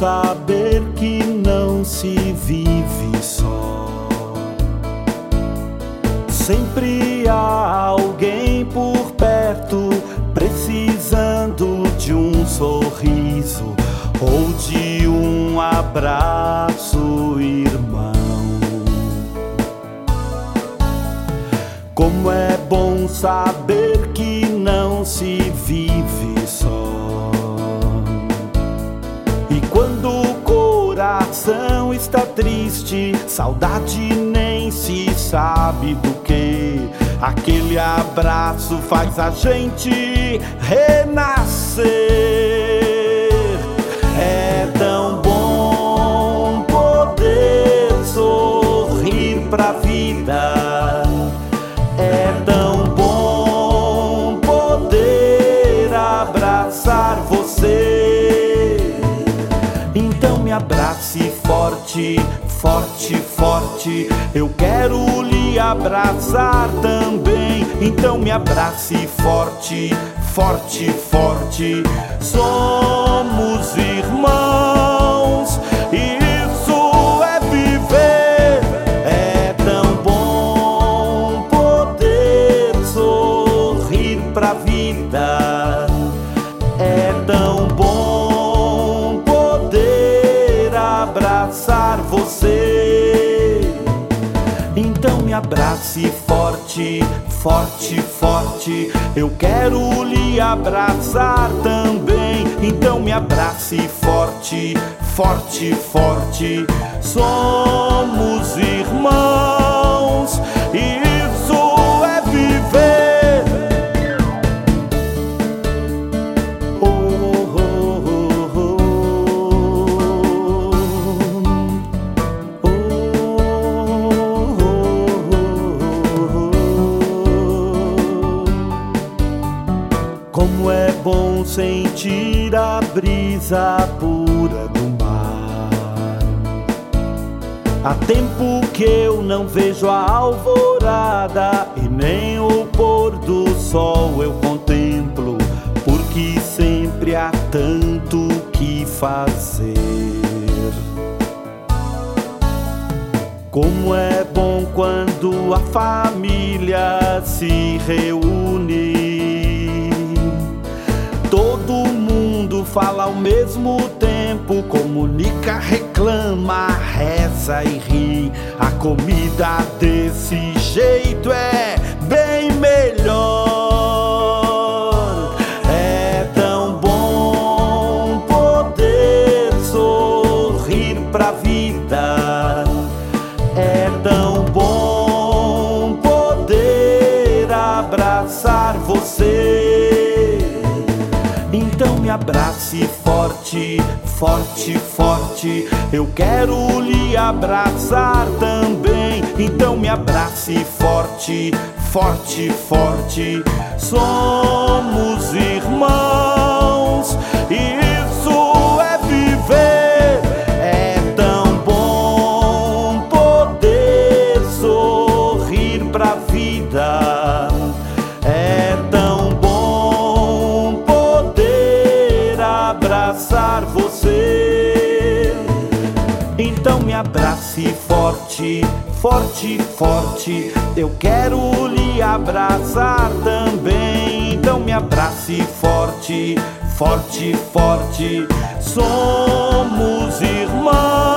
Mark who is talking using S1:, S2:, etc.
S1: saber que não se vive só. Sempre há alguém por perto, precisando de um sorriso ou de um abraço, irmão. Como é bom saber que não se vive só. E quando o coração está triste, saudade nem se sabe do que. Aquele abraço faz a gente renascer. É tão bom poder sorrir pra vida. É tão bom poder abraçar você. Então me abrace forte, forte, forte. Eu quero lhe abraçar também. Então me abrace forte, forte, forte. Somos irmãos, isso é viver. É tão bom poder sorrir pra vida. É tão bom poder abraçar você. Então me abrace forte, forte, forte. Eu quero lhe abraçar também. Então me abrace forte, forte, forte. Somos irmãos, isso é viver. Oh, oh, oh, oh. Como é bom sentir a brisa pura do mar. Há tempo que eu não vejo a alvorada e nem o pôr do sol eu contemplo, porque sempre há tanto que fazer. Como é bom quando a família se reúne. Todo mundo fala ao mesmo tempo, comunica, reclama, reza e ri. A comida desse jeito é bem melhor. É tão bom poder sorrir pra vida. É tão bom poder abraçar você. Então me abrace forte, forte, forte. Eu quero lhe abraçar também. Então me abrace forte, forte, forte. Somos irmãos, isso é viver. É tão bom poder sorrir pra vida. É tão bom poder abraçar você. Então me abrace forte, forte, forte. Eu quero lhe abraçar também. Então me abrace forte, forte, forte. Somos irmãos.